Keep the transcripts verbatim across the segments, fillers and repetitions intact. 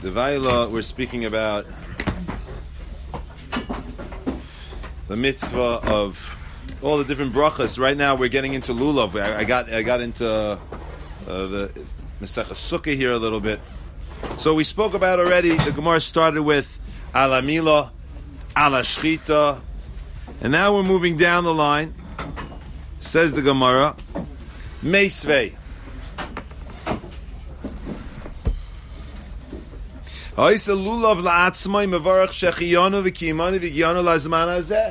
The Vaila, we're speaking about the mitzvah of all the different brachas. Right now, we're getting into lulav. I, I got I got into uh, the Masechah Sukkah here a little bit. So we spoke about already. The Gemara started with ala mila, ala shchita, and now we're moving down the line. Says the Gemara, meisvei. Ha'isa lulav la'atzmai mevarach shechiyanu v'kiyimanu v'giyanu lazman hazeh.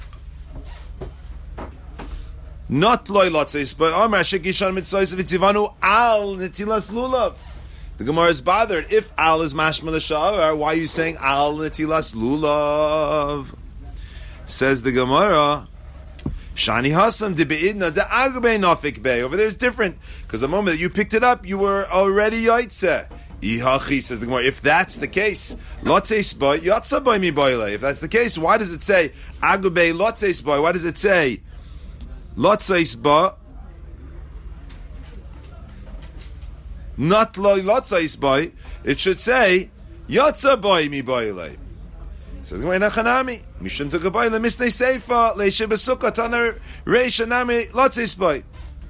Not loy lotzes, but Amar shekishan mitzvahs v'tzivanu al netilas lulav. The Gemara is bothered. If al is mashma l'sha'ar, why are you saying al netilas lulav? Says the Gemara, Shani hasam de beidna de agbe nafik be. Over there is different, because the moment that you picked it up, you were already yaitze. Ihachi, says the Gemara, if that's the case, lotzeis boy, yatsa boy mi boyle. If that's the case, why does it say agbe lotzeis boy? Why does it say lotzeis boy? Not lo lotzeis boy. It should say yatsa boy mi boyle. Says the Gemara, nachanami mishun to gaboyle misnei seifa leishe besukah taner reisha nami lotzeis boy.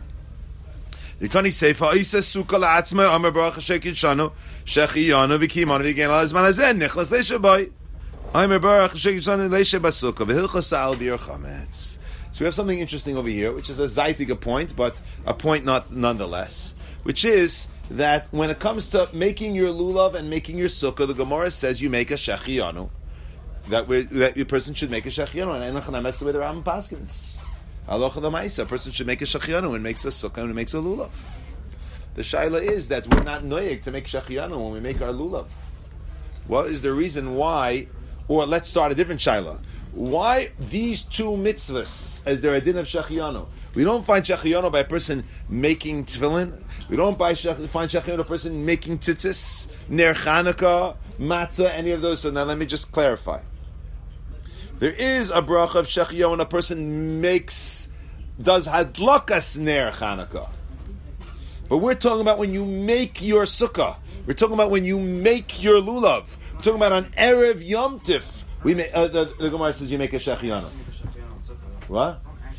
The Tani Seifa Isa Sukkah La'atzma Amar Baruch Hashekin Shanu Shechiyanu V'Kimanu V'Gen Alazman Hazen Nichlas Leisha Boy Amar Baruch Hashekin Shanu Leisha Basukkah V'Hilchas Al Bir Chametz. So we have something interesting over here, which is a Zaytiga point, but a point not nonetheless, which is that when it comes to making your lulav and making your sukkah, the Gemara says you make a Shechiyanu, that we, that your person should make a Shechiyanu, and that's the way the Rambam paskins. Alocha l'maisa, a person should make a shachiyanu and makes a sukkah and makes a lulav. The shaila is that we're not noyeg to make shachiyanu when we make our lulav. What is the reason why? Or let's start a different shaila. Why these two mitzvahs as they're a din of shachiyanu? We don't find shachiyanu by a person making tefillin. We don't find shachiyanu by a person making tzitzis, ner Chanukah, matzah, any of those. So now let me just clarify. There is a bracha of shechiyah when a person makes, does hadlakas ner Chanukah. But we're talking about when you make your sukkah. We're talking about when you make your lulav. We're talking about on Erev Yom Tif. We make, uh, the, the Gemara says you make a shechiyah. What?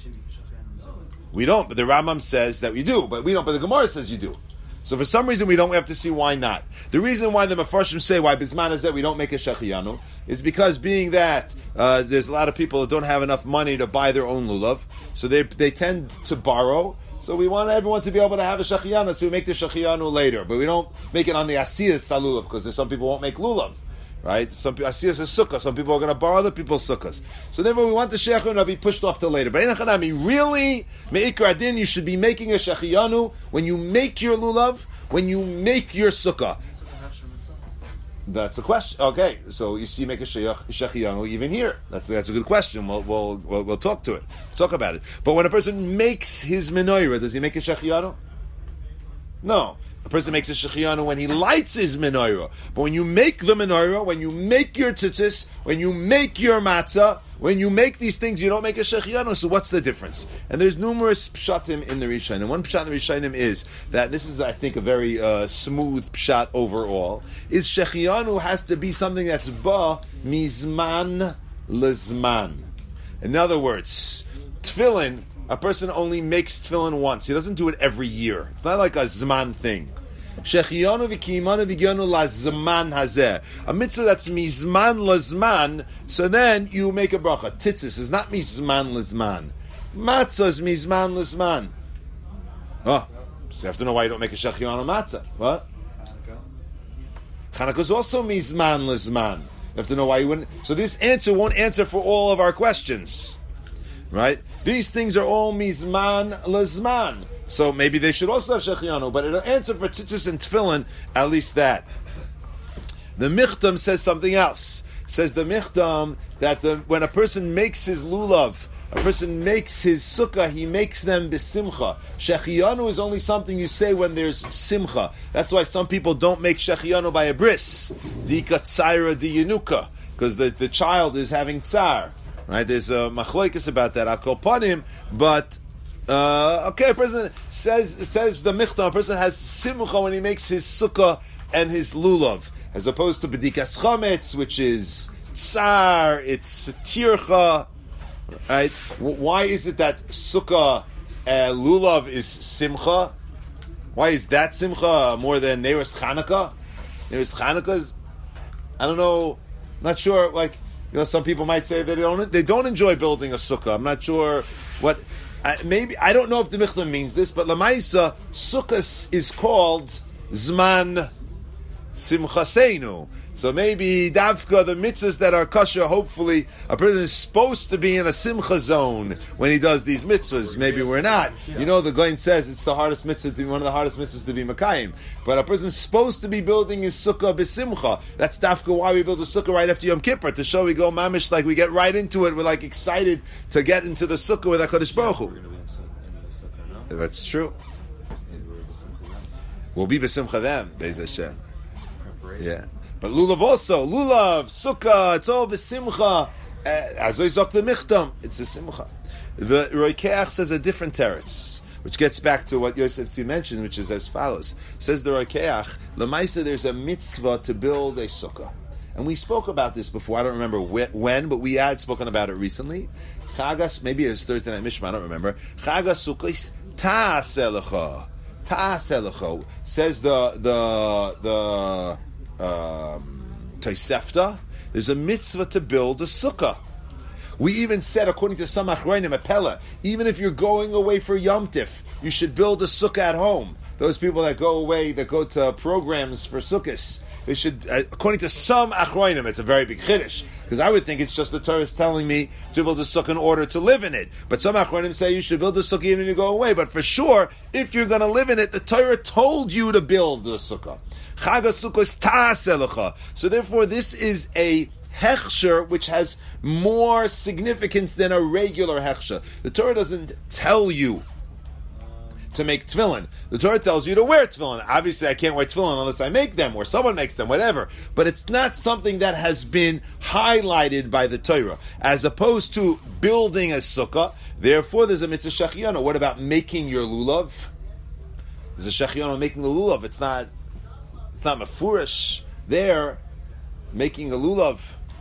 We don't, but the Rambam says that we do. But we don't, but the Gemara says you do. So for some reason we don't, we have to see why not. The reason why the Mefarshim say why Bisman is that we don't make a Shechiyanu is because being that uh, there's a lot of people that don't have enough money to buy their own lulav, so they they tend to borrow. So we want everyone to be able to have a Shechiyanu, so we make the Shechiyanu later. But we don't make it on the Asiyas Salulav, because there's some people who won't make lulav. Right? Some Asiyas is sukkah. Some people are going to borrow other people's sukkahs. So therefore, we want the shechiyanu to be pushed off to later. But really, me'ikar adin, you should be making a shechiyanu when you make your lulav, when you make your sukkah. That's the question. Okay, so you see, make a shechiyanu even here. That's that's a good question. We'll we'll we'll, we'll talk to it. We'll talk about it. But when a person makes his menorah, does he make a shechiyanu? No. A person makes a shechiyanu when he lights his menorah. But when you make the menorah, when you make your tzitzis, when you make your matzah, when you make these things, you don't make a shechiyanu. So what's the difference? And there's numerous pshatim in the Rishonim. One pshat in the Rishonim is that this is, I think, a very uh, smooth pshat overall. Is shechiyanu has to be something that's ba mizman lezman. In other words, tefillin. A person only makes tefillin once. He doesn't do it every year. It's not like a zman thing. Shechiyanu v'kiyimanu v'giyanu la zman hazeh. A mitzvah that's mizman la zman, so then you make a bracha. Tzitzis is not mizman la zman. Matzah is mizman la zman. Oh, so you have to know why you don't make a shechiyanu matzah. What? Chanukah is also mizman la zman. You have to know why you wouldn't. So this answer won't answer for all of our questions. Right? These things are all mizman lazman. So maybe they should also have shechiyanu, but it'll answer for tzitzis and tefillin, at least that. The Michtam says something else. Says the Michtam that the, when a person makes his lulav, a person makes his sukkah, he makes them besimcha. Shechiyanu is only something you say when there's simcha. That's why some people don't make shechiyanu by a bris. Dika tzaira di yenuka, because the, the child is having tsar. Right, there's a machloikis about that. I'll call upon him, but uh, okay, a person says says the michtam. A person has simcha when he makes his sukkah and his lulav. as opposed to bedikas chometz, which is tsar, it's tircha. Right? Why is it that sukkah uh, lulav is simcha? Why is that simcha more than Neiros Chanukah? Neiros Chanukah is, I don't know, not sure. Like, you know, some people might say that they don't they don't enjoy building a sukkah. I'm not sure what. Uh, maybe I don't know if the Michlam means this, but Lamaisa sukkah is called Zman Simchaseinu. So maybe Davka, the mitzvahs that are kosher, hopefully a person is supposed to be in a simcha zone when he does these mitzvahs. Maybe we're not. You know, the Goin says it's the hardest mitzvah to be one of the hardest mitzvahs to be Makayim. But a person is supposed to be building his sukkah b'simcha. That's Davka why we build a sukkah right after Yom Kippur, to show we go mamish, like we get right into it. We're like excited to get into the sukkah with HaKadosh Baruch Hu. That's true. We'll be b'simcha them, Be'ez Hashem. Yeah. But lulav also, lulav, sukkah, it's all b'simcha. Azoy zok the michtam, it's a simcha. The Roikeach says a different teretz, which gets back to what Yosef Tzvi mentioned, which is as follows. Says the Roikeach, Lamaisa, there's a mitzvah to build a sukkah. And we spoke about this before, I don't remember when, but we had spoken about it recently. Chagas, maybe it was Thursday night Mishma, I don't remember. Chagas sukkahs ta'aselecha. Ta'aselecha. Says the, the, the, Um, Tosefta, there's a mitzvah to build a sukkah. We even said, according to some achronim, a pella, even if you're going away for Yom Tif, you should build a sukkah at home. Those people that go away, that go to programs for sukkahs, they should, uh, according to some achronim, it's a very big chiddush, because I would think it's just the Torah is telling me to build a sukkah in order to live in it. But some achronim say you should build a sukkah even when you go away. But for sure, if you're going to live in it, the Torah told you to build the sukkah. So therefore, this is a hechsher which has more significance than a regular hechsher. The Torah doesn't tell you to make tefillin. The Torah tells you to wear tefillin. Obviously, I can't wear tefillin unless I make them, or someone makes them, whatever. But it's not something that has been highlighted by the Torah, as opposed to building a sukkah. Therefore, there's a mitzvah shechiyana. What about making your lulav? There's a shechiyana making the lulav. It's not... It's not mafurish there, making a lulav.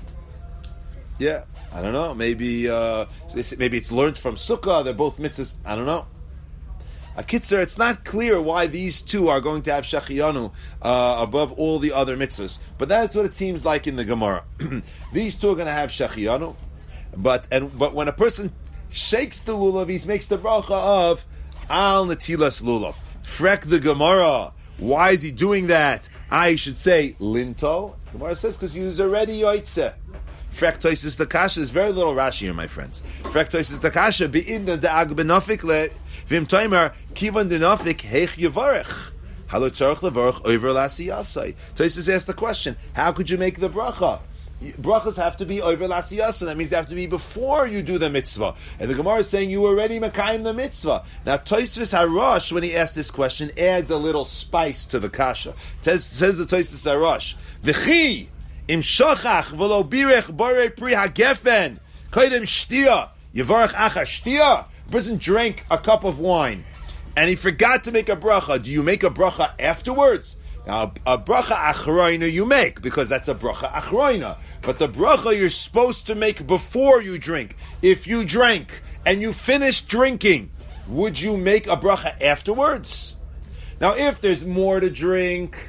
Yeah, I don't know. Maybe uh, maybe it's learned from sukkah. They're both mitzvahs. I don't know. A kitzer, it's not clear why these two are going to have shechiyanu uh, above all the other mitzvahs. But that's what it seems like in the Gemara. These two are going to have shechiyanu. But and but when a person shakes the lulav, he makes the bracha of al netilas lulav. Frek the Gemara. Why is he doing that? I should say linto. The Gemara says because he was already yoitze. Frektois is the kasha. There's very little Rashi here, my friends. Frektois is the kasha. Be'in the da'ag benofik le vim toimer kivan denofik heich yevarech. Halo tzarich levarech over lasiyasai. Toises asked the question: how could you make the bracha? Brachas have to be over lasiyasa. That means they have to be before you do the mitzvah. And the Gemara is saying you already makayim the mitzvah. Now Tosfos Harosh, when he asked this question, adds a little spice to the kasha. Says, says the Tosfos Harosh, V'chi im shochach v'lo birech borei pri hagefen koydem shtia yevarach acha shtia. A person drank a cup of wine and he forgot to make a bracha. Do you make a bracha afterwards? Now, a bracha achroina you make, because that's a bracha achroina. But the bracha you're supposed to make before you drink. If you drank and you finished drinking, would you make a bracha afterwards? Now, if there's more to drink,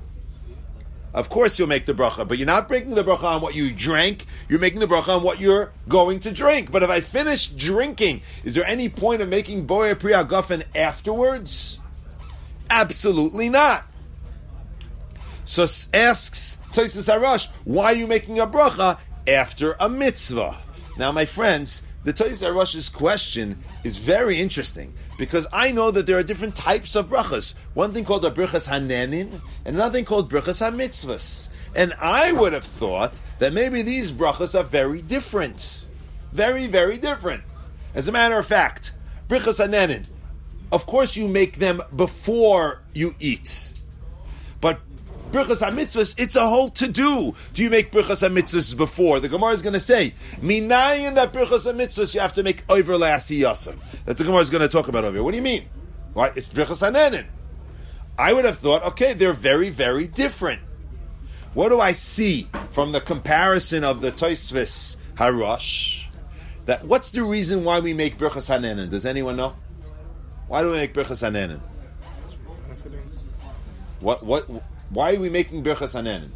of course you'll make the bracha, but you're not breaking the bracha on what you drank, you're making the bracha on what you're going to drink. But if I finish drinking, is there any point of making borei pri hagafen afterwards? Absolutely not. So asks Tosfos Harosh, why are you making a bracha after a mitzvah? Now, my friends, the Tosfos Harosh's question is very interesting, because I know that there are different types of brachas. One thing called a brachas hanenin, and another thing called brachas hamitzvahs. And I would have thought that maybe these brachas are very different. Very, very different. As a matter of fact, brachas hanenin, of course you make them before you eat. But Birchas HaMitzvahs, it's a whole to-do. Do you make Birchas HaMitzvahs before? The Gemara is going to say, Minayin that Birchas HaMitzvahs you have to make over L'asiyasam. That the Gemara is going to talk about over here. What do you mean? Why? It's Birchas HaNenin. I would have thought, okay, they're very, very different. What do I see from the comparison of the Tosfos Harosh? That what's the reason why we make Birchas Hanenin? Does anyone know? Why do we make Birchas Hanenin? What what? Why are we making Birchas Hanenin?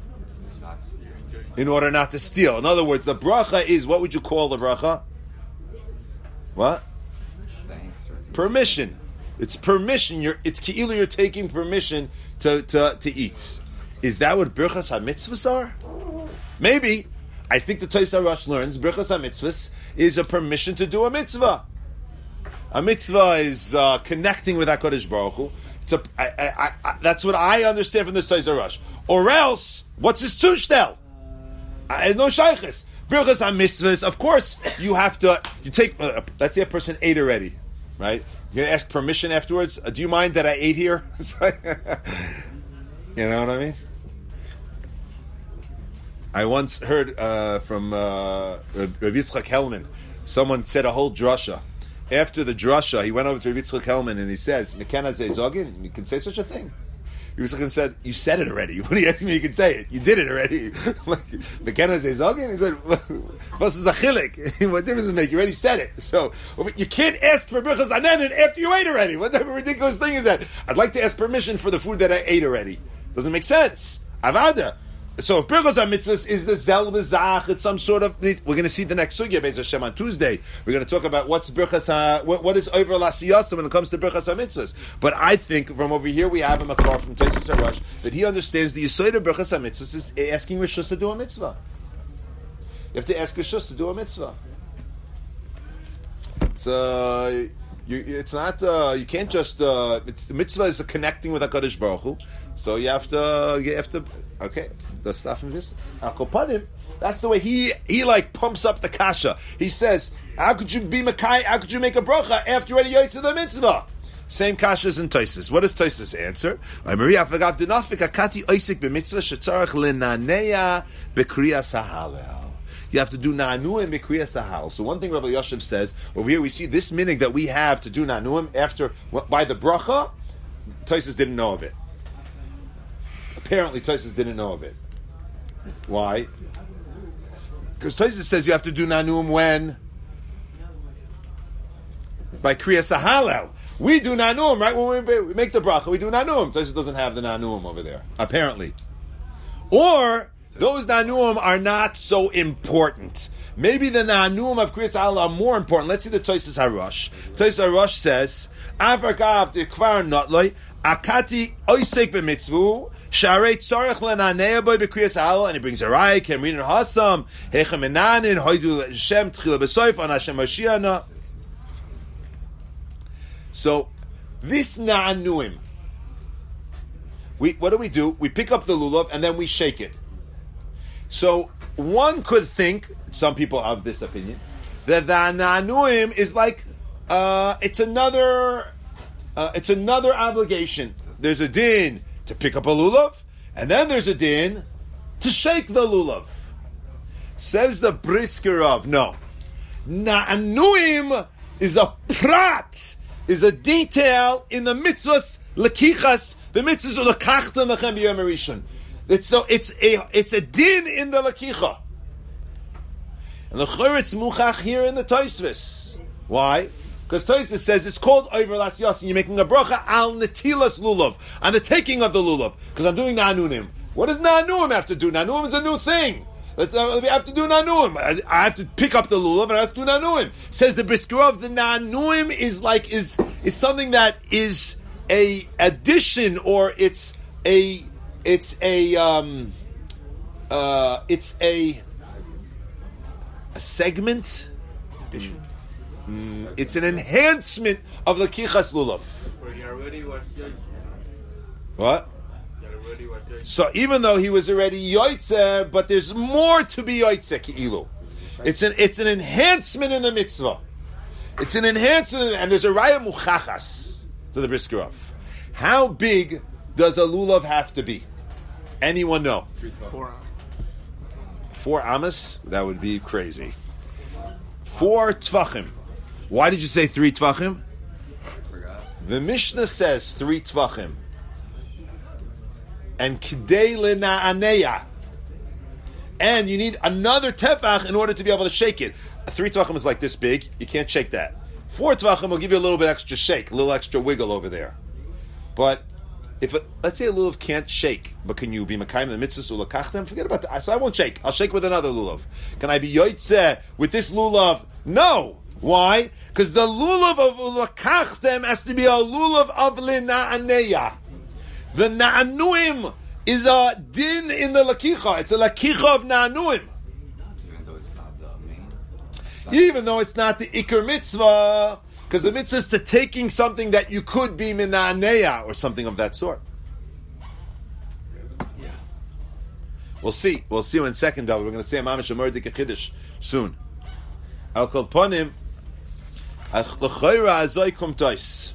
In order not to steal. In other words, the bracha is, what would you call the bracha? What? Thanks. Permission. It's permission. You're, it's ki'ilu you're taking permission to, to, to eat. Is that what Birchas HaMitzvahs are? Maybe. I think the Tosfos Harosh learns Birchas HaMitzvahs is a permission to do a mitzvah. A mitzvah is uh, connecting with HaKadosh Baruch Hu. It's a, I, I, I, that's what I understand from this Tosfos Harosh. Or else, what's his tushtel? I no shaykhis. Birchas HaMitzvahs, of course, you have to, you take, uh, let's say a person ate already, right? You're going to ask permission afterwards. Uh, do you mind that I ate here? You know what I mean? I once heard uh, from uh, Rabbi Yitzchak Hellman, someone said a whole drasha. After the drasha, he went over to Rabbi Yitzchak Hellman and he says, Mekana Zogin, you can say such a thing. Rabbi Yitzchak said, you said it already. What are you asking me? You can say it. You did it already. Mekana Zogin? He said, Vos is a chilik. What difference does it make? You already said it. So you can't ask for Birchas Hanenin after you ate already. What type of ridiculous thing is that? I'd like to ask permission for the food that I ate already. Doesn't make sense. Avada. So if Birchas HaMitzvahs is the Zel B'Zach, it's some sort of, we're going to see the next sugya, Beis Hashem, on Tuesday. We're going to talk about what's Birchas Ha, what, what is over Lasiyasa when it comes to Birchas HaMitzvahs. But I think from over here we have a makar from Tosfos Harosh that he understands the Yesod of Birchas HaMitzvahs is asking Rishus to do a mitzvah. You have to ask Rishus to do a mitzvah. It's uh, you, it's not. Uh, you can't just. Uh, it's, the mitzvah is connecting with Hakadosh Baruch Hu, so you have to. You have to. Okay, the stuff in this. Akopanim. That's the way he he like pumps up the kasha. He says, "How could you be makai? How could you make a bracha after you already yotze the mitzvah?" Same kashas and Tosfos. What does Tosfos answer? Maria forgot dinafik akati oisik b'mitzvah shetzarach lenaneya b'kriyas hahalel. You have to do na'anuim b'kriyas hahal. So one thing Rabbi Yoshev says over here, we see this minig that we have to do na'anuim after by the bracha. Tosfos didn't know of it. Apparently, Tosfos didn't know of it. Why? Because Tosfos says you have to do na'anuim when by kriyas hahalel. We do na'anuim, right? When we, we make the bracha, we do na'anuim. Tosfos doesn't have the na'anuim over there, apparently. Or those na'anuim are not so important. Maybe the na'anuim of kriyas hahalel are more important. Let's see the Tosfos Harosh. Tosfos Harosh says, "Avargav de kvar notloi akati oisek b'mitzvu sharei tzarech lenanei boy b'kriyas hahalel." And he brings a raya, Kemrin Hasam, Hechem Enanin, Hoidu Shem Tchila B'Soif, An Hashem Mashiach. So, this na'anuim, we what do we do? We pick up the lulav and then we shake it. So, one could think, some people have this opinion, that the na'anuim is like, uh, it's another, uh, it's another obligation. There's a din to pick up a lulav, and then there's a din to shake the lulav. Says the Brisker of, no. Na'anuim is a prat, is a detail in the mitzvahs lekichas, the mitzvahs of lekachta nachem b'yom harishon. It's no, it's a it's a din in the lekicha, and the choretz muchach here in the Tosfos. Why? Because Tosfos says it's called over lasiyas, and you're making a bracha al netilas lulav, on the taking of the lulav. Because I'm doing na'anuim. What does na'anuim have to do? Na'anuim is a new thing. I have to do na'anuim. I have to pick up the lulav and I have to do na'anuim. Says the Briskerov, the na'anuim is like is is something that is a addition, or it's a it's a um uh it's a a segment. Addition. Mm, it's an enhancement of the kichas lulav. He already was yoitze. What? He already was yoitze. So even though he was already yoitze, but there's more to be yoitze ki'ilu. It's an it's an enhancement in the mitzvah. It's an enhancement, and there's a raya muchachas to the Briskerov. How big does a lulav have to be? Anyone know? Four. Four amas? That would be crazy. Four tvachim. Why did you say three tvachim? The Mishnah says three tvachim. and kidei lena'aneya. And you need another tefach in order to be able to shake it. A three tvachim is like this big. You can't shake that. Four tvachim will give you a little bit extra shake, a little extra wiggle over there. But if a, let's say a lulav can't shake, but can you be mekayim the mitzvahs ulakachtem? Forget about that. So I won't shake. I'll shake with another lulav. Can I be yotzeh with this lulav? No. Why? Because the lulav of ulakachtem has to be a lulav of lena'aneya. The na'anuim is a din in the lakicha. It's a lakicha of na'anuim. Even though it's not the main. It's not Even though it's not the ikr mitzvah. Because the mitzvah is to taking something that you could be mina'aneya or something of that sort. Yeah. We'll see. We'll see in a second, though. We're going to say Mamish Amordik Chiddush soon. I'll call upon him. L'chayra azoi kum tois.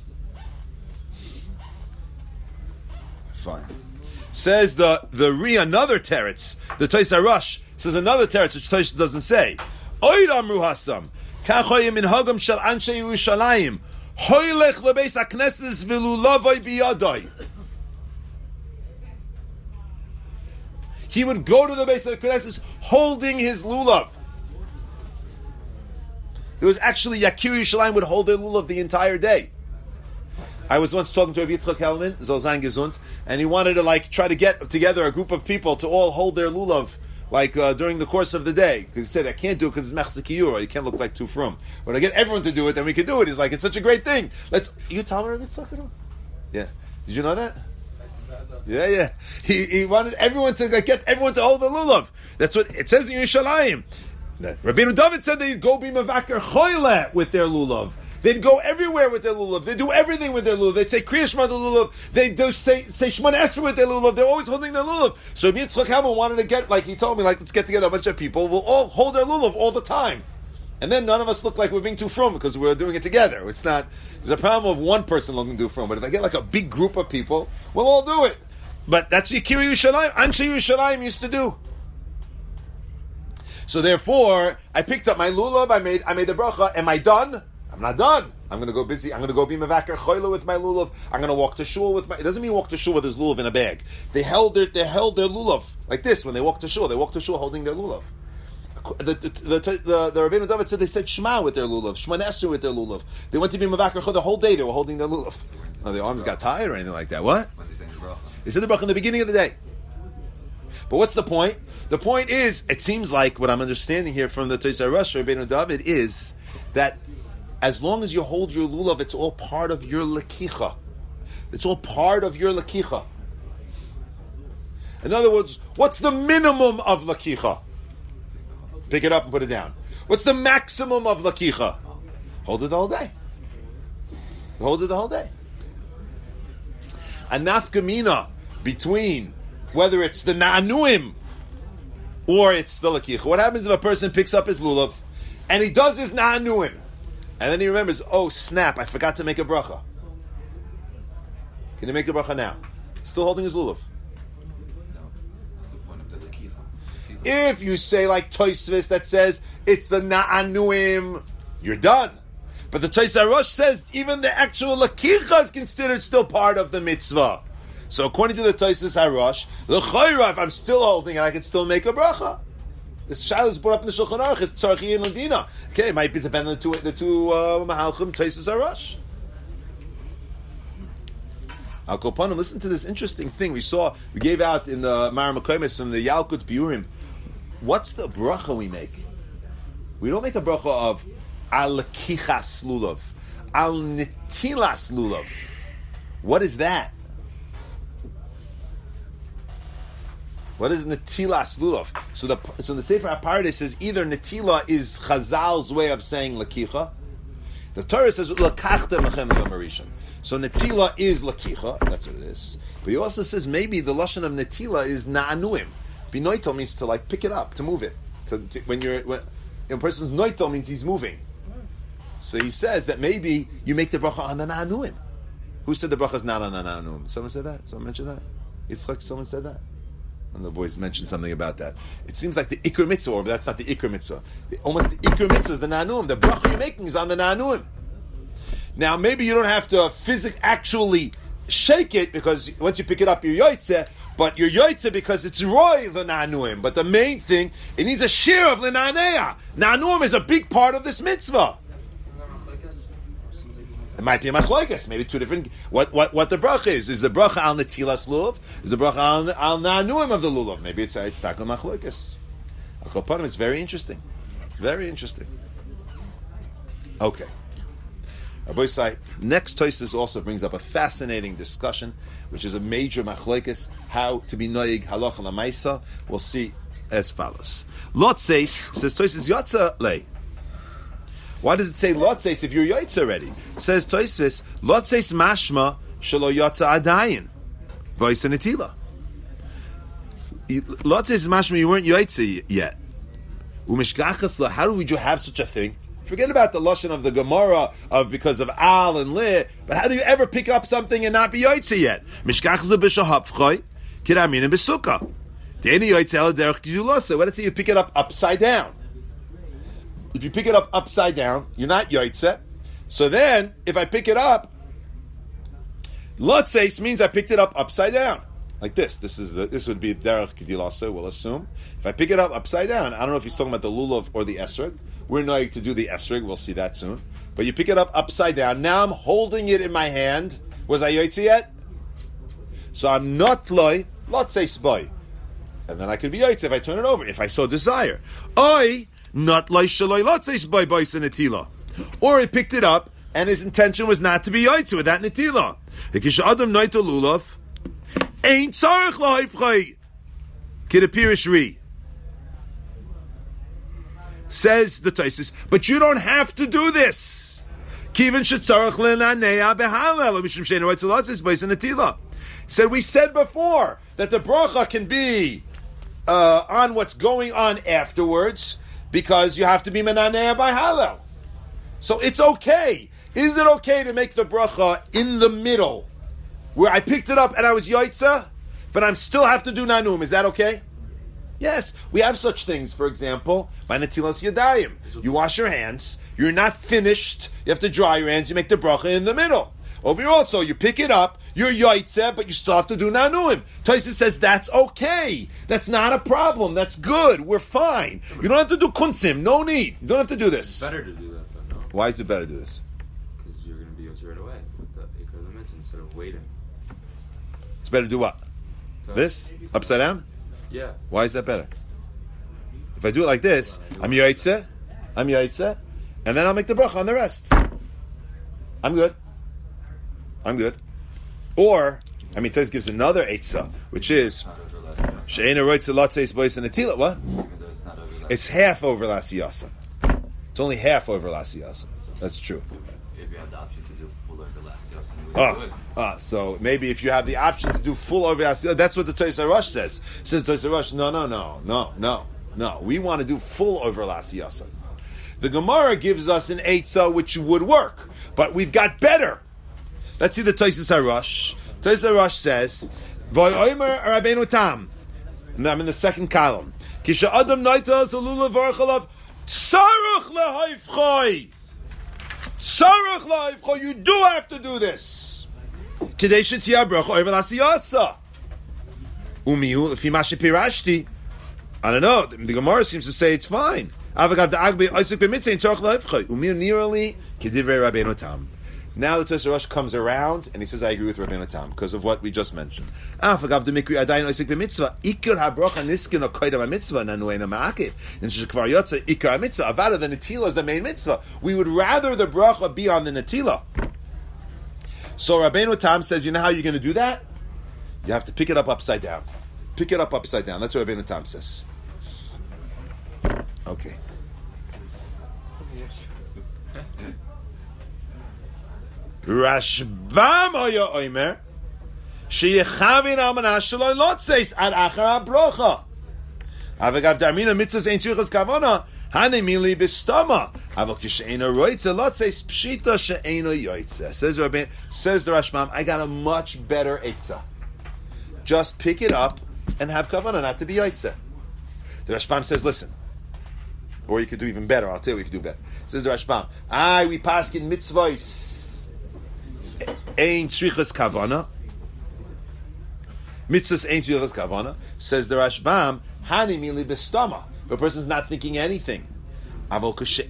Fine. Says the the re another teretz. The Tois Arush says another teretz which Tois doesn't say. Oid amru hasam. Kachoyim in hagam shel anshe Yerushalayim. Hoylech lebeis hakneses v'lulavoi biyadoi. He would go to the base of the Knesset holding his lulav. It was actually Yakir Yerushalayim would hold their lulav the entire day. I was once talking to Rav Yitzchak Helman, Zolzan Gesund, and he wanted to like try to get together a group of people to all hold their lulav like uh, during the course of the day. Because he said, I can't do it because it's mechzekiyura. You can't look like too frum. But I get everyone to do it, then we can do it. He's like, it's such a great thing. Let's. You tell me Rav Yitzchak at all? Yeah. Did you know that? Yeah, yeah. He he wanted everyone to like, get everyone to hold the lulav. That's what it says in Yerushalayim. Rabbeinu David said they'd go be mavaker choyle with their lulav. They'd go everywhere with their lulav. They'd do everything with their lulav. They'd say Kriya Shema the lulav. They'd do, say say Shemona Esrei with their lulav. They're always holding their lulav. So Rabbi Yitzchak Helman wanted to get, like he told me, like let's get together a bunch of people. We'll all hold their lulav all the time. And then none of us look like we're being too frum because we're doing it together. It's not, there's a problem of one person looking too frum. But if I get like a big group of people, we'll all do it. But that's what Yakir Yerushalayim, Anshe Yerushalayim used to do. So therefore, I picked up my lulav, I made I made the bracha. Am I done? I'm not done. I'm going to go busy. I'm going to go be mevaker choyle with my lulav. I'm going to walk to shul with my. It doesn't mean walk to shul with his lulav in a bag. They held their they held their lulav like this when they walked to shul. They walked to shul holding their lulav. The the the, the, the Rabbeinu David said they said Shema with their lulav, Shemona Esrei with their lulav. They went to be mevaker choyle the whole day. They were holding their lulav. Oh, their arms got tired or anything like that. What? When they say the bracha. They said the bracha in the beginning of the day. But what's the point? The point is, it seems like what I'm understanding here from the Tois Arush, Rabbeinu David, is that as long as you hold your lulav, it's all part of your lakicha. It's all part of your lakicha. In other words, what's the minimum of lakicha? Pick it up and put it down. What's the maximum of lakicha? Hold it the whole day. Hold it the whole day. A nafkamina between whether it's the na'anuim or it's the lakicha. What happens if a person picks up his lulav and he does his na'anuim and then he remembers, oh snap, I forgot to make a bracha. Can he make the bracha now? Still holding his lulav. No, that's the point of the lakicha. If you say like Tosfos that says it's the na'anuim, you're done. But the Tois Arush says even the actual lakicha is considered still part of the mitzvah. So according to the Tois Arush, l'chayra, if I'm still holding it, I can still make a bracha. This child is brought up in the Shulchan Aruch. It's tzarchi and ladina. Okay, it might be depending on the two the two uh, mahalchim Tois Arush. Al Kopanim, listen to this interesting thing we saw. We gave out in the Mar Mekoimes from the Yalkut Biurim. What's the bracha we make? We don't make a bracha of al kichas lulav, al netilas lulav. What is that? What is netilas lulav? So the so the Sefer HaParadis says either netila is Chazal's way of saying lakicha. The Torah says lakachta mechem v'marishon. So netila is lakicha. That's what it is. But he also says maybe the lashon of netila is na'anuim. Binoitel means to like pick it up, to move it. To, to, when you're when a person's noitel means he's moving. So he says that maybe you make the bracha on the na'anuim. Who said the bracha is not on the na'anuim? Someone said that? Someone mentioned that? Yitzchak, someone said that? One of the boys mentioned something about that. It seems like the ikr mitzvah, but that's not the ikr mitzvah. The, almost the ikr mitzvah is the na'anuim. The bracha you're making is on the na'anuim. Now, maybe you don't have to physically actually shake it, because once you pick it up, you're yotzeh, but you're yoitze because it's roy the nanuim. But the main thing, it needs a share of the naneya. Nanuim is a big part of this mitzvah. It might be a machloikas, maybe two different. What what what the bracha is? Is the bracha al netilas lulav? Is the bracha al al nanuim of the lulav? Maybe it's it's takel machloikas. Akopanim, it's very interesting, very interesting. Okay. Rabbi Sai, next Tosfos also brings up a fascinating discussion, which is a major machloikas, how to be noig halacha lamaisa. We'll see as follows. Lot says says Tosfos yotza lei. Why does it say lotzeis if you're yotze already? Says Tosfos, lotzeis mashma shelo yotze adayin v'isa netila. Lotzeis mashma you weren't yotze yet. Umishgachas la. How would you have such a thing? Forget about the lashon of the Gemara of because of al and li. But how do you ever pick up something and not be yotze yet? Mishgachas la b'shahapchay kiramin and b'sukkah. The any yotze el derech gedulasa. What does it say? You pick it up upside down. If you pick it up upside down, you're not yoitze. So then, if I pick it up, lotzeis means I picked it up upside down, like this. This is the this would be derech gedilasa. We'll assume if I pick it up upside down. I don't know if he's talking about the lulav or the esrog. We're going to do the esrog. We'll see that soon. But you pick it up upside down. Now I'm holding it in my hand. Was I yoitze yet? So I'm not loy lotzeis boy, and then I could be yoitze if I turn it over if I so desire. I. Not like shaloi lotzeis by bois and netila, or he picked it up and his intention was not to be yaitzu with that netila. The kish adam naita lulav ain't tzarich laifchay kidapirish ri says the Tosfos, but you don't have to do this. Kivin shetzarich lenanea behalel mishum sheinu yaitzu lotzeis bois and netila. Said we said before that the bracha can be uh, on what's going on afterwards. Because you have to be menaneh by halal. So it's okay. Is it okay to make the bracha in the middle? Where I picked it up and I was yoitza, but I still have to do nanum. Is that okay? Yes. We have such things, for example, by netilas yadayim. You wash your hands, you're not finished, you have to dry your hands, you make the bracha in the middle. Over here also, you pick it up, you're yoitze, but you still have to do nanuim. Tosfos says that's okay. That's not a problem. That's good. We're fine. You don't have to do kunsim. No need. You don't have to do this. It's better to do that, though, no? Why is it better to do this? Because you're going to be able to right away with the ikar limits instead of waiting. It's better to do what? So, This? Upside down? Yeah. Why is that better? If I do it like this, I'm yoitze, I'm yoitze, and then I'll make the bracha on the rest. I'm good. I'm good. Or, I mean, Tosfos gives another eitzah, which is she'ena roitze lotzeis bois and netila. What? It's half over lasiyasa. It's only half over lasiyasa. That's true. If you have the option to do full over last year, Ah, ah, so maybe if you have the option to do full over lasiyasa, that's what the Tosfos Rush says. Says Tosfos Rush, no, no, no, no, no, no. We want to do full over lasiyasa. The Gemara gives us an eitzah which would work, but we've got better. Let's see the Tosfos HaRosh. Tosfos HaRosh says, "V'omer Rabbeinu Tam." I'm in the second column. Kisha Adam Naita Zalula Varchalav Tzarach LeHaifchay. Tzarach LeHaifchay. You do have to do this. Kidei Shetziyah Bracha Over Lasiyasa. Umiu Lefi Mashe Pirashti. I don't know. The Gemara seems to say it's fine. Avagav Da'agbe Isaac B'Mitzay Tzarach LeHaifchay. Umiu Nearly Kedivrei Rabbeinu Tam. Now the Tosfos Rush comes around and he says, I agree with Rabbeinu Tam because of what we just mentioned. Ah, forgav the mikri adayin oisik b'mitzvah. Ikar habrocha niskin okoyda b'mitzvah nanuena ma'akiv. And shekvar yotza ikar mitzvah. Avada, the netila is the main mitzvah. We would rather the bracha be on the netila. So Rabbeinu Tam says, you know how you're going to do that? You have to pick it up upside down. Pick it up upside down. That's what Rabbeinu Tam says. Okay. Rashbam oya oimer sheyechavin almana shaloi lotzeis ad achar habrocha. Avagav darmina mitzvahs ein tzrichas kavana hanemili b'stama. Aval kisheina roitze lotzeis pshita she'ena yoitze. Says Rabbein, says the Rashbam, I got a much better eitzah. Just pick it up and have kavana, not to be yoitze. The Rashbam says, listen. Or you could do even better. I'll tell you what you could do better. Says the Rashbam, I we paskin mitzvahs. Ein tzrichas kavana. Mitzvahs ain't tzrichas kavana. Says the Rashbam, hani mili b'stama. If a person's not thinking anything. If a person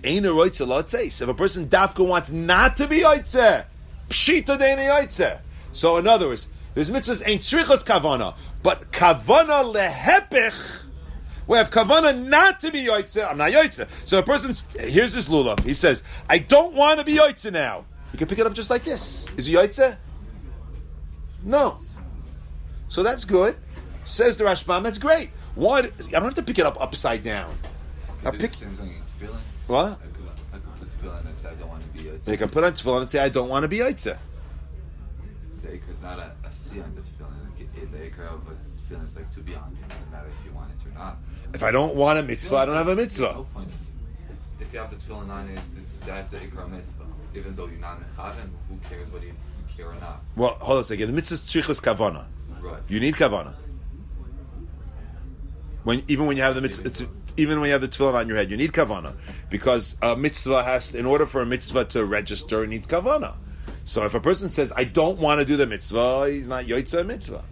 dafka wants not to be yotzeh, pshita deini yotzeh. So in other words, there's mitzvahs ain't tzrichas kavana, but kavana lehepich. We have kavana not to be yotzeh. I'm not yotzeh. So a person, here's this lulav. He says, I don't want to be yotzeh now. You can pick it up just like this. Is he yotzeh? No. So that's good. Says the Rashbam, that's great. Why? I don't have to pick it up upside down. Now pick. What? I could, I could put tefillin and say I don't want to be yotzeh. You can put on tefillin and say I don't want to be yotzeh. The ikar is not a, a C on the tefillin. Like, the ikar of a tefillin is like to be on. It doesn't matter if you want it or not. If I don't want a mitzvah, I don't have a mitzvah. No point. If you have the tefillin on, it's, it's, that's the ikar mitzvah. Even though you're not mechaven, who cares whether you care or not? Well, hold on a second. The mitzvah is tzrichas kavana. Right. You need kavana. When even when you have the mitzvah, it's, even when you have the tefillin on your head, you need kavana because a mitzvah has, in order for a mitzvah to register, it needs kavana. So if a person says, "I don't want to do the mitzvah," he's not yotzeh mitzvah.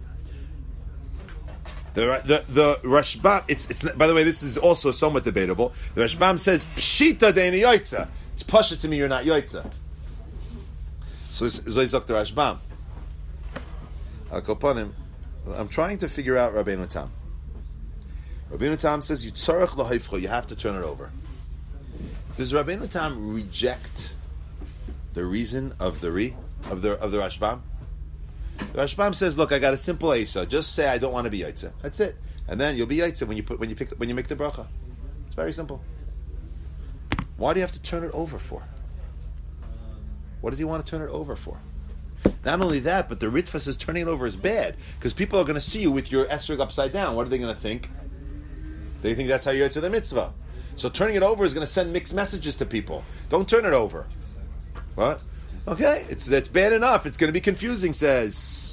The the the Rashbam. It's it's. By the way, this is also somewhat debatable. The Rashbam says, "Pshita deini yotzeh." It's pasha to me. You're not yotzeh. So Zoyzok the Rashbam. Al Kolpanim. I'm trying to figure out Rabbeinu Tam. Rabbeinu Tam says you tzarech l'hoifcho, you have to turn it over. Does Rabbeinu Tam reject the reason of the re of the of the Rashbam? The Rashbam says, look, I got a simple Asa. Just say I don't want to be Yaitse. That's it, and then you'll be Yaitse when you put when you pick when you make the bracha. It's very simple. Why do you have to turn it over for? What does he want to turn it over for? Not only that, but the Ritva says turning it over is bad because people are going to see you with your esrog upside down. What are they going to think? They think that's how you're to the mitzvah. So turning it over is going to send mixed messages to people. Don't turn it over. What? Okay, it's that's bad enough. It's going to be confusing. Says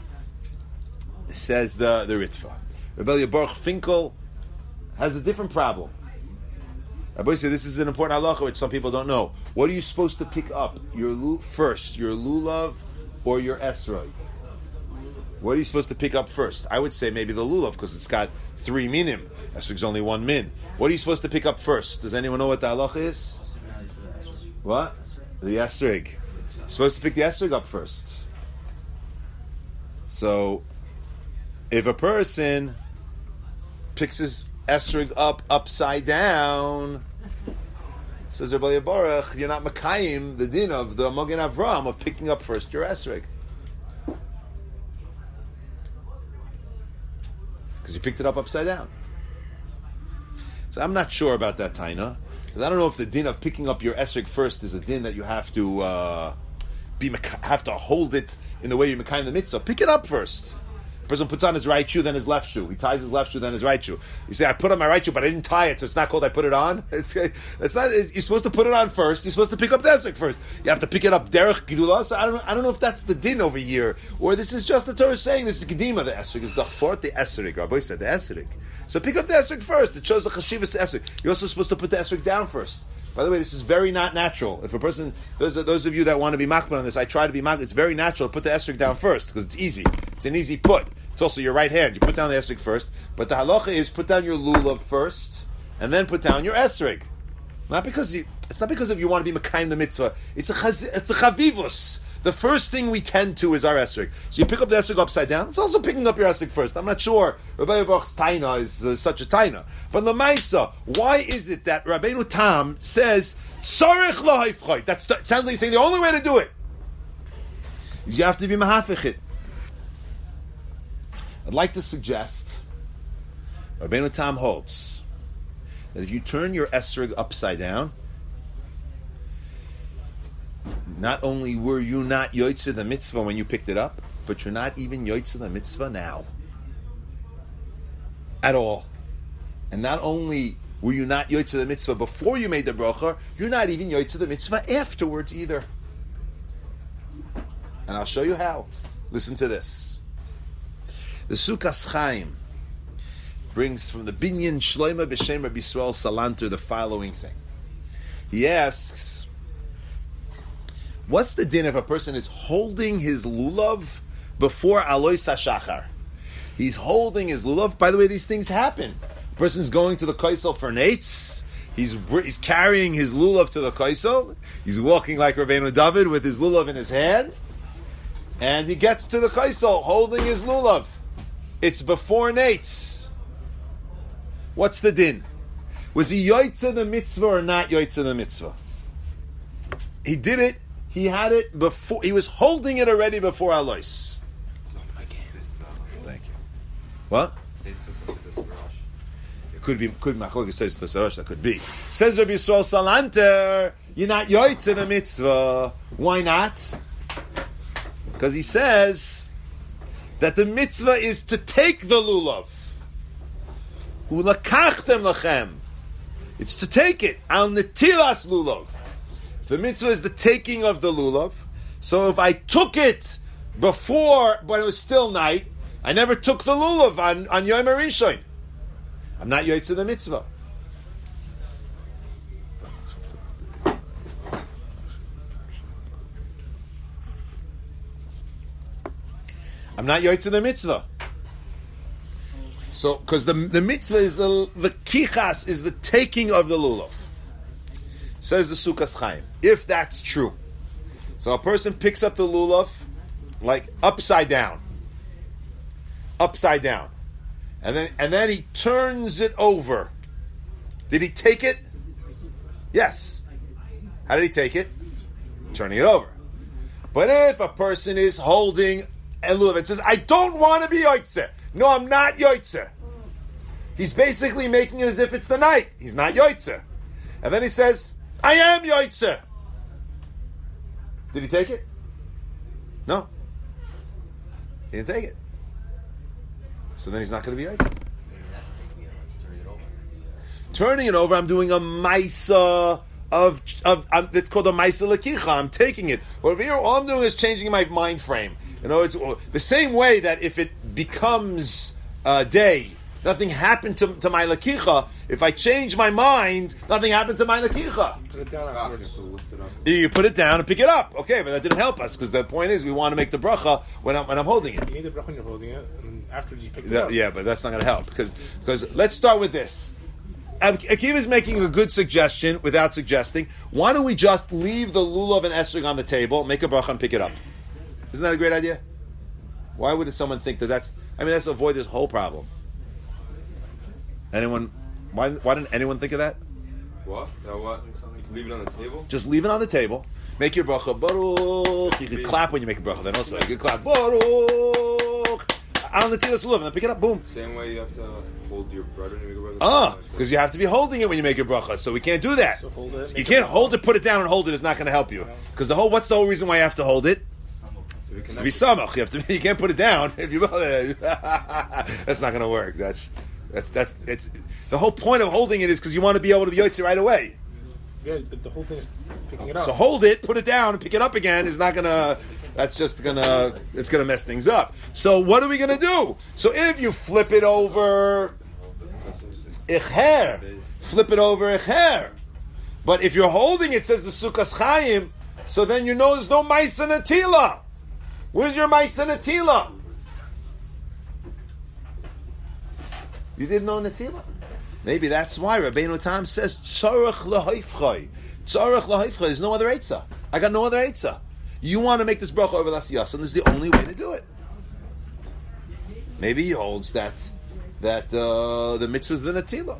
says the the Ritva. Rebellia Baruch Finkel has a different problem. Rabbi said this is an important halacha which some people don't know. What are you supposed to pick up? Your lu- first, your lulav or your esrog? What are you supposed to pick up first? I would say maybe the lulav because it's got three minim. Esrog's only one min. What are you supposed to pick up first? Does anyone know what the halacha is? What? The esrog. You're supposed to pick the esrog up first. So, if a person picks his esrog up upside down, says Rabbi Baruch, you're not makayim the din of the Magen Avraham of picking up first your esrog. Because you picked it up upside down. So I'm not sure about that taina. Because I don't know if the din of picking up your esrog first is a din that you have to uh, be have to hold it in the way you makayim the mitzvah. Pick it up first. The person puts on his right shoe, then his left shoe. He ties his left shoe, then his right shoe. You say, I put on my right shoe, but I didn't tie it, so it's not called I put it on. It's, it's not. It's, you're supposed to put it on first. You're supposed to pick up the esrog first. You have to pick it up derech gidula. So I don't. I don't know if that's the din over here, or this is just the Torah saying this is gedima. The esrog is dachfort the esrog. Our boy said the esrog. So pick up the esrog first. It shows the chashivas to esrog. You're also supposed to put the esrog down first. By the way, this is very not natural. If a person, those are, those of you that want to be makbel on this, I try to be makbel. It's very natural to put the esrog down first because it's easy. It's an easy put. It's also your right hand. You put down the esrog first, but the halacha is put down your lulav first, and then put down your esrog. Not because you. It's not because of you want to be makayim the mitzvah. It's a chaz, it's a chavivus. The first thing we tend to is our esrog. So you pick up the esrog upside down. It's also picking up your esrog first. I'm not sure Rabbi Baruch's taina is uh, such a taina, but lemaisa, why is it that Rabbeinu Tam says tzarich lahaifchoi? That sounds like he's saying the only way to do it. You have to be mahafich it. I'd like to suggest Rabbeinu Tam holds that if you turn your esrog upside down, not only were you not yotzeh the mitzvah when you picked it up, but you're not even yotzeh the mitzvah now. At all. And not only were you not yotzeh the mitzvah before you made the bracha, you're not even yotzeh the mitzvah afterwards either. And I'll show you how. Listen to this. The Sukas Chaim brings from the Binyan Shloima B'Shem Rabbi Yisrael Salanter the following thing. He asks, what's the din if a person is holding his lulav before Alois HaShachar? He's holding his lulav. By the way, these things happen. A person's going to the kaisel for nates. He's he's carrying his lulav to the kaisel. He's walking like Rabbeinu David with his lulav in his hand, and he gets to the kaisel holding his lulav. It's before nates. What's the din? Was he yoytze the mitzvah or not yoytze the mitzvah? He did it. He had it before. He was holding it already before Alois. Thank you. What? It could be. Could Machlokes says to Sarosh. That could be. Says Rabbi Yisrael Salanter. You're not yoytze the mitzvah. Why not? Because he says that the mitzvah is to take the lulav. Ulakachtem lachem. It's to take it. Al netilas lulav. The mitzvah is the taking of the lulav. So if I took it before, but it was still night, I never took the lulav on, on Yom HaRishon. I'm not yoytze the mitzvah. I'm not yoytze the mitzvah. So, because the the mitzvah is the the kichas is the taking of the lulav. Says the Sukkos Chaim. If that's true, so a person picks up the lulav like upside down, upside down, and then and then he turns it over. Did he take it? Yes. How did he take it? Turning it over. But if a person is holding a lulav and says, "I don't want to be yoytze," no, I'm not yoytze. He's basically making it as if it's the night. He's not yoytze. And then he says, I am yoytze. Did he take it? No. He didn't take it. So then he's not going to be yoytze. Turning it over, I'm doing a maisa of, of um, it's called a maisa lekicha. I'm taking it. Over here, all I'm doing is changing my mind frame. You know, it's the same way that if it becomes a day, nothing happened to, to my lakicha. If I change my mind, nothing happened to my lakicha. Put it down afterwards. You put it down and pick it up. Okay, but that didn't help us because the point is we want to make the bracha when I'm, when I'm holding it. You need the bracha when you're holding it, and afterwards you pick it That- up. yeah, but that's not going to help because because let's start with this. Akiva is making a good suggestion without suggesting. Why don't we just leave the lulav and esrog on the table, make a bracha and pick it up? Isn't that a great idea? Why would someone think that that's... I mean, let's avoid this whole problem. Anyone... Why, why didn't anyone think of that? What? That what? You can leave it on the table? Just leave it on the table. Make your bracha, Baruch. You can clap when you make a bracha. Then also, you can clap, Baruch. On the table, lulav, and then pick it up, boom. Same way you have to hold your brother and make a brother. Ah, because you have to be holding it when you make your bracha, so we can't do that. So hold it, You make can't a bracha. hold it, put it down, and hold it is not going to help you. Because the whole... What's the whole reason why you have to hold it? It's to be samach. You have to. You can't put it down if you. That's not going to work. That's that's that's it's the whole point of holding it is because you want to be able to be yotzei right away. Yeah, the, the whole thing is picking it up. So hold it, put it down, and pick it up again is not going to. That's just going to. It's going to mess things up. So what are we going to do? So if you flip it over, icher, flip it over icher. But if you're holding it, says the Sukkos Chaim, so then you know there's no ma'isa natila. Where's your ma'isa natila? You didn't know natila. Maybe that's why Rabbeinu Tam says tzarech lahaifchai. Tzarech lahaifchai. There's no other eitzah. I got no other eitzah. You want to make this bracha over l'asiyas, and this is the only way to do it. Maybe he holds that that uh, the mitzvah is the natila.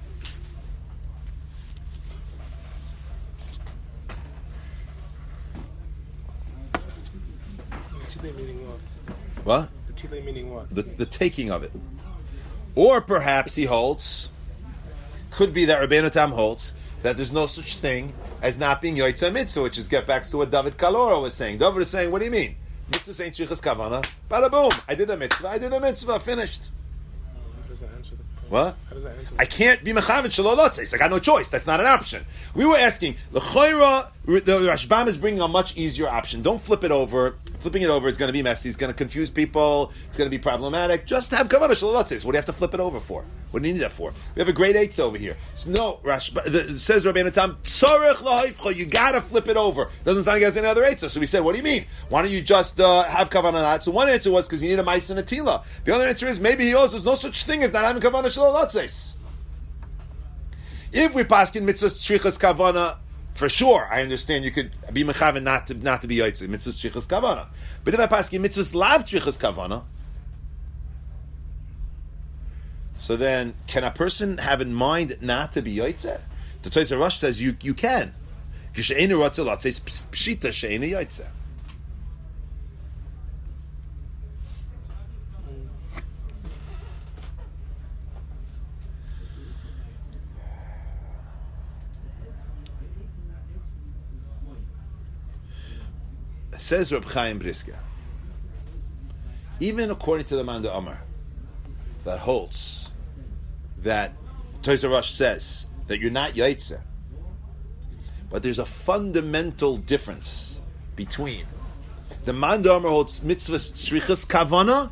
Natila meaning what? What? Natila meaning what? The, the taking of it. Or perhaps he holds, could be that Rabbeinu Tam holds, that there's no such thing as not being Yotzei Mitzvah, which is get back to what David Kalora was saying. David is saying, what do you mean? Mitzvah ain't Shrichas Kavana. Bada boom. I did the mitzvah. I did the mitzvah. Finished. How does that answer the What? How does that answer I can't be Mechavit Shalolotzeis. I got no choice. That's not an option. We were asking, the Choira, the Rashbam is bringing a much easier option. Don't flip it over. Flipping it over is going to be messy. It's going to confuse people. It's going to be problematic. Just have kavanah shalatzis. What do you have to flip it over for? What do you need that for? We have a grade eights over here. So no, Rash, the, says Rabbeinu Tam, tzorech lahaifcha, you got to flip it over. Doesn't sound like it has any other eights. So we said, what do you mean? Why don't you just uh, have kavanah not? So one answer was because you need a mais and a tila. The other answer is maybe he knows there's no such thing as not having kavanah shalatzis. If we paskin mitzvahs tzrichas kavanah, for sure, I understand you could be mechaven not to not to be yotzei mitzvahs tzrichas kavanah. But if I paskin mitzvahs lav tzrichas kavanah, so then can a person have in mind not to be yotzei? The Tosei Rosh says you you can. Kisheinu ratzeh latzei pshita she'einu yotzei. Says Reb Chaim Brisker, even according to the Manda Amar, that holds that Tosei Rosh says that you're not Yaitse, but there's a fundamental difference between the Manda Amar holds mitzvahs tzrichas kavana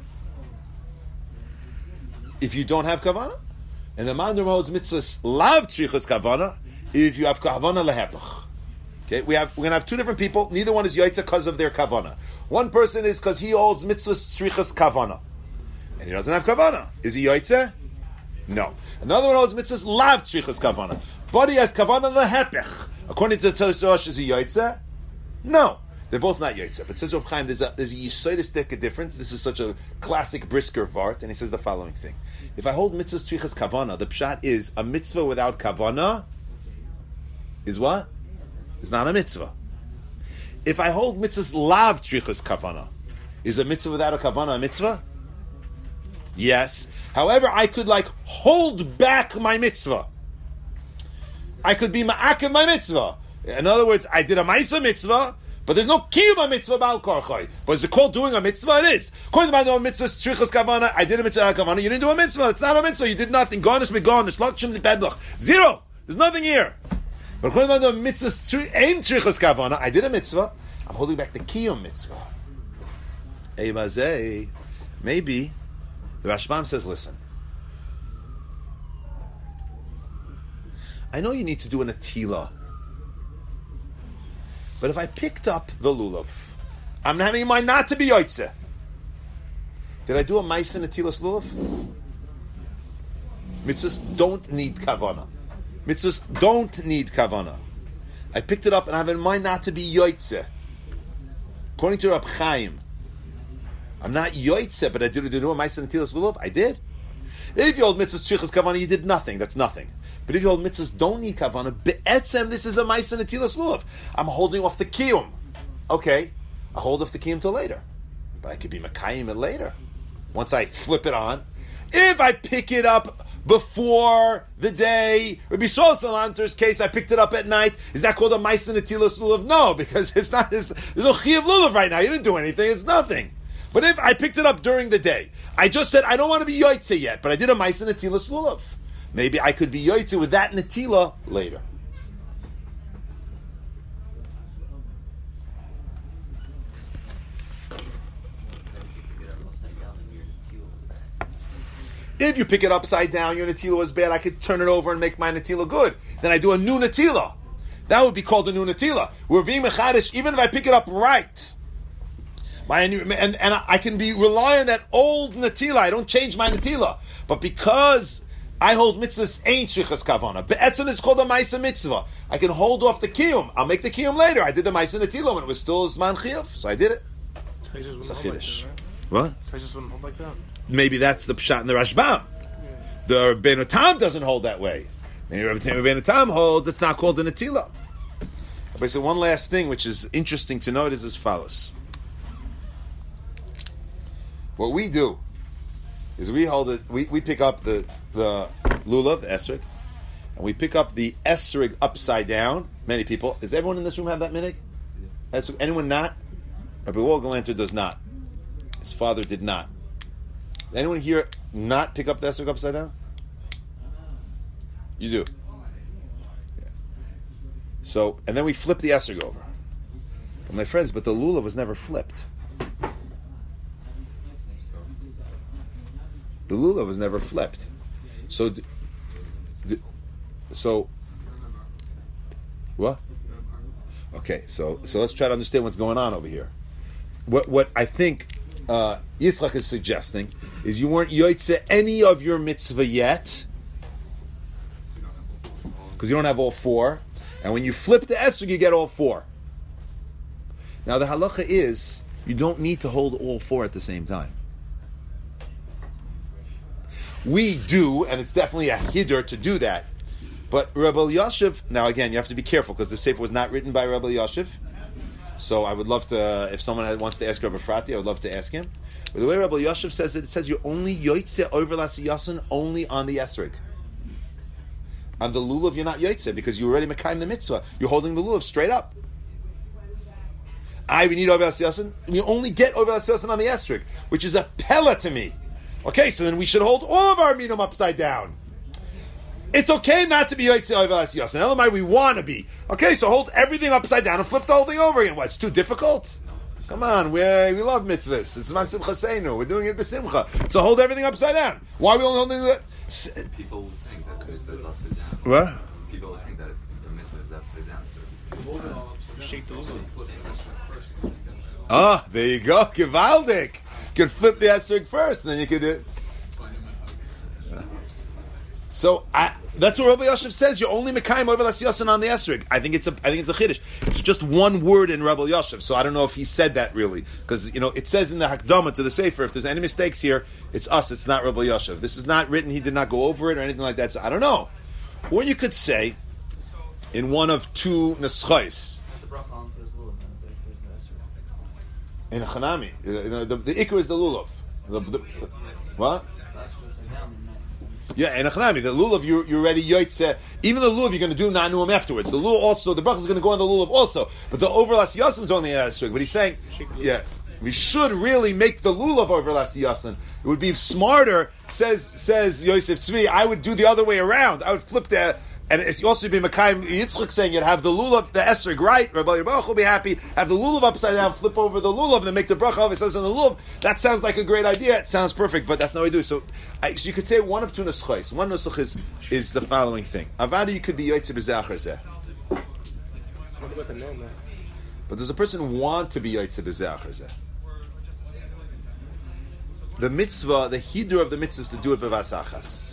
if you don't have kavana, and the Manda Amar holds mitzvahs lav tzrichas kavana if you have kavana lehepach. Okay, we have we're gonna have two different people. Neither one is yaitza because of their kavana. One person is because he holds mitzvahs tzrichas kavana, and he doesn't have kavana. Is he yaitza? No. Another one holds mitzvahs lav tzrichas kavana, but he has kavana lehepech. According to the Tosei Rosh, is he yaitza? No, they're both not yaitza. But says Reb Chaim, there's a there's a yisoidistic difference. This is such a classic Brisker vart, and he says the following thing: if I hold mitzvahs tzrichas kavana, the pshat is a mitzvah without kavana is what? Is not a mitzvah. If I hold mitzvahs lav tzrichas kavana, is a mitzvah without a kavana a mitzvah? Yes. However, I could like hold back my mitzvah. I could be ma'akev my mitzvah. In other words, I did a ma'isa mitzvah, but there's no kiyum mitzvah ba'al korchoi. But is it called doing a mitzvah? It is. According to my mitzvah tzrichas kavana, I did a mitzvah without kavana. You didn't do a mitzvah. It's not a mitzvah. You did nothing. Garnish me garnish. Lakshim bedlach. Zero. There's nothing here. But according to the mitzvah, aim trichas kavana, I did a mitzvah. I'm holding back the kiyum mitzvah. Eibazei, maybe the Rashbam says, listen, I know you need to do an atila, but if I picked up the lulav, I'm having in mind not to be yotzeh. Did I do a mais and atilas lulav? Mitzvahs don't need kavana. Mitzvahs don't need kavana. I picked it up and I have in mind not to be yotzeh. According to Reb Chaim, I'm not yotzeh, but I did, did a ma'aser netilas lulav. I did. If you hold mitzvahs tzrichas kavana, you did nothing. That's nothing. But if you hold mitzvahs don't need kavana, be'etzem, this is a ma'aser netilas lulav. I'm holding off the kiyum. Okay, I hold off the kiyum till later, but I could be makayim it later once I flip it on. If I pick it up before the day, Rabbi Yisrael Salanter's case, I picked it up at night. Is that called a ma'aser netilas lulav? No, because it's not. It's, there's no chiyav lulav right now. You didn't do anything. It's nothing. But if I picked it up during the day, I just said I don't want to be yotzei yet, but I did a ma'aser netilas lulav. Maybe I could be yotzei with that netila later. If you pick it upside down, your netila was bad, I could turn it over and make my netila good. Then I do a new netila. That would be called a new netila. We're being mechadish, even if I pick it up right. My, and, and I can be rely on that old netila. I don't change my netila. But because I hold mitzvahs ain't shrichas kavana, be'etzem is called a ma'aser mitzvah. I can hold off the kiyum. I'll make the kiyum later. I did the ma'aser netila when it was still zman chiyuv, so I did it. It's a chiddush. What? I just wouldn't hold like that. Maybe that's the pshat in the Rashbam. Yeah. The Rabbeinu Tam doesn't hold that way. And the Rabbeinu Tam holds it's not called a netila. Okay, so one last thing which is interesting to note is as follows. What we do is we hold it, we, we pick up the, the lulav, the esrig, and we pick up the esrig upside down. Many people. Does everyone in this room have that minig? Esrig? Anyone not? Rabbi Wogelanter does not. His father did not. Did anyone here not pick up the esrig upside down? You do. Yeah. So, and then we flip the esrig over. But my friends, but the lulav was never flipped. The lulav was never flipped. So, d- d- so, what? Okay, so so let's try to understand what's going on over here. What what I think uh, Yitzchak is suggesting is you weren't yotzeh any of your mitzvah yet, because you don't have all four, and when you flip the esrog, you get all four. Now the halacha is you don't need to hold all four at the same time. We do, and it's definitely a hiddur to do that. But Rebbe Yashiv, now again, you have to be careful because the sefer was not written by Rebbe Yashiv. So I would love to, if someone had, wants to ask Rebbe Frati, I would love to ask him. But the way Rebbe Yashiv says it, it says you're only yotzeh over l'asiyasin only on the esrog. On the lulav, you're not yotzeh because you already mekayim the mitzvah. You're holding the lulav straight up. I we need over l'asiyasin. We only get over l'asiyasin on the esrog, which is a pella to me. Okay, so then we should hold all of our minum upside down. It's okay not to be yotzei over l'asiyasin. Elamai, we want to be. Okay, so hold everything upside down and flip the whole thing over again. What? It's too difficult. Come on, we we love mitzvahs. It's man simcha seinu. We're doing it b'simcha. So hold everything upside down. Why are we only holding that? People will think that it's it's upside down. What? People will think that the mitzvah is upside down. So it's Shake the lulav. Ah, there you go. Givaldik. You could flip the esrog first, and then you could do it. So I, that's what Rabbi Yosef says. You're only mekayim over l'asiyasin on the esrog. I think it's a, I think it's a chiddush. It's just one word in Rabbi Yosef, so I don't know if he said that really, because you know it says in the Hakdama to the Sefer. If there's any mistakes here, it's us. It's not Rabbi Yosef. This is not written. He did not go over it or anything like that. So I don't know. Or you could say in one of two neschais. In a chanami, you know, the, the ikar is the lulav. The, the, what? Yeah, in a chanami, the lulav you you're already yotzeh. Even the lulav you're going to do nanuim afterwards. The lulav also, the bracha is going to go on the lulav also. But the over l'asiyasin is only a esrog. But he's saying, yeah, we should really make the lulav over l'asiyasin. It would be smarter. Says says Yosef Tzvi. I would do the other way around. I would flip the. And it's also be Mekayim Yitzchak saying you'd have the lulav, the esrog right. Rabbi Yeruch will be happy. Have the lulav upside down, flip over the lulav, and then make the bracha. If it says on the lulav, that sounds like a great idea. It sounds perfect, but that's not what we do. So, I, so you could say one of two nuschais. One nuschach is, is the following thing. Avada, you could be yotzeh b'zachar zeh. What about the no, man? But does a person want to be yotzeh b'zachar zeh? The mitzvah, the hidur of the mitzvah is to do it b'vasachas.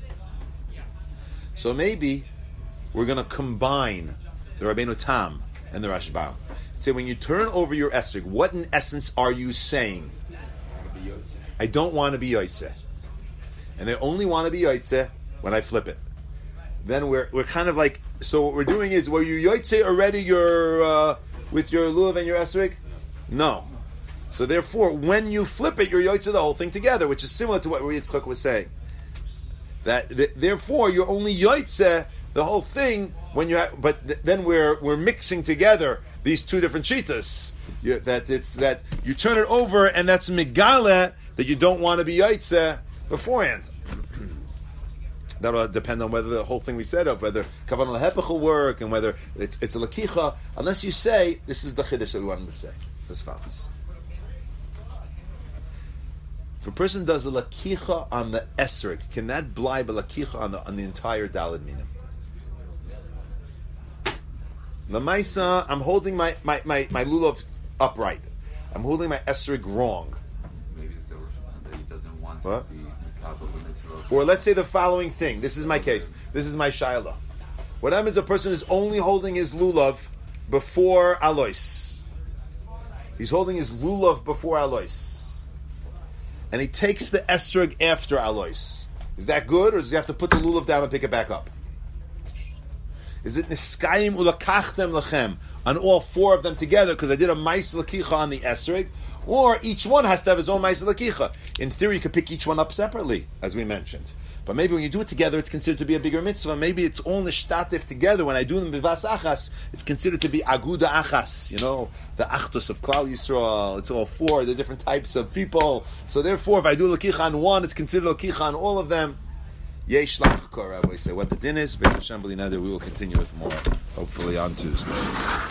So maybe we're going to combine the Rabbeinu Tam and the Rashbam. Say when you turn over your esrog, what in essence are you saying? I don't want to be yotzeh, and I only want to be yotzeh when I flip it. Then we're we're kind of like, so what we're doing is, were you yotzeh already your uh, with your lulav and your esrog? No. So therefore, when you flip it, you're yotzeh the whole thing together, which is similar to what Yitzchak was saying. That th- therefore you're only yotzeh the whole thing when you have, but th- then we're we're mixing together these two different shitas. You, that it's that you turn it over and that's megale that you don't want to be yotzeh beforehand. That'll depend on whether the whole thing we said of whether kavanah lahepech will work and whether it's it's a lakicha. Unless you say this is the chiddush that we wanted to say. This follows. If a person does a lakicha on the esrog, can that blibe a lakicha on the on the entire daled minim? Lamaisa, I'm holding my, my, my, my lulav upright. I'm holding my esrog wrong. Maybe it's the Rosh Hashanah that he doesn't want What? to be mekabel the mitzvah. Or let's say the following thing. This is my case. This is my shaila. What happens? A person is only holding his lulav before alois. He's holding his lulav before alois. And he takes the esrog after alois. Is that good, or does he have to put the lulav down and pick it back up? Is it niskayim ulakachtem lachem on all four of them together because I did a mais lakicha on the esrog, or each one has to have his own mais lakicha? In theory, you could pick each one up separately, as we mentioned. But maybe when you do it together, it's considered to be a bigger mitzvah. Maybe it's all nishtatif together. When I do them bivas achas, it's considered to be aguda achas. You know, the achdus of Klal Yisrael. It's all four, the different types of people. So therefore, if I do lakicha on one, it's considered lakicha on all of them. Yesh lach kor, we say what the din is. B'Hashem b'li neder, we will continue with more, hopefully on Tuesday.